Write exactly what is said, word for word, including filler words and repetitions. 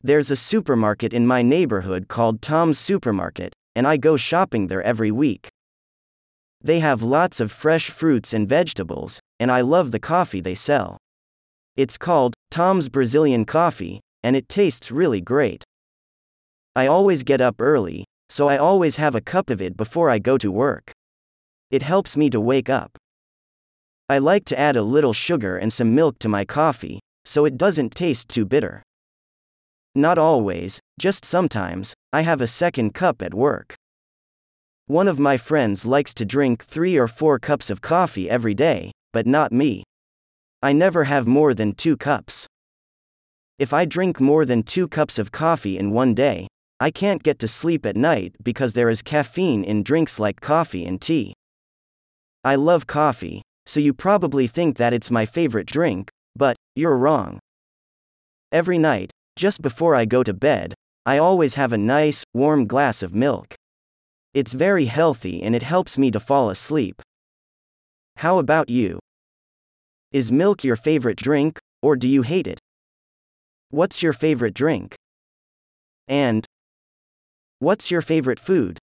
There's a supermarket in my neighborhood called Tom's Supermarket, and I go shopping there every week. They have lots of fresh fruits and vegetables, and I love the coffee they sell. It's called Tom's Brazilian Coffee, and it tastes really great. I always get up early, so I always have a cup of it before I go to work. It helps me to wake up. I like to add a little sugar and some milk to my coffee, so it doesn't taste too bitter. Not always, just sometimes, I have a second cup at work. One of my friends likes to drink three or four cups of coffee every day, but not me. I never have more than two cups. If I drink more than two cups of coffee in one day, I can't get to sleep at night because there is caffeine in drinks like coffee and tea. I love coffee, so you probably think that it's my favorite drink, but you're wrong. Every night, just before I go to bed, I always have a nice, warm glass of milk. It's very healthy and it helps me to fall asleep. How about you? Is milk your favorite drink, or do you hate it? What's your favorite drink? And what's your favorite food?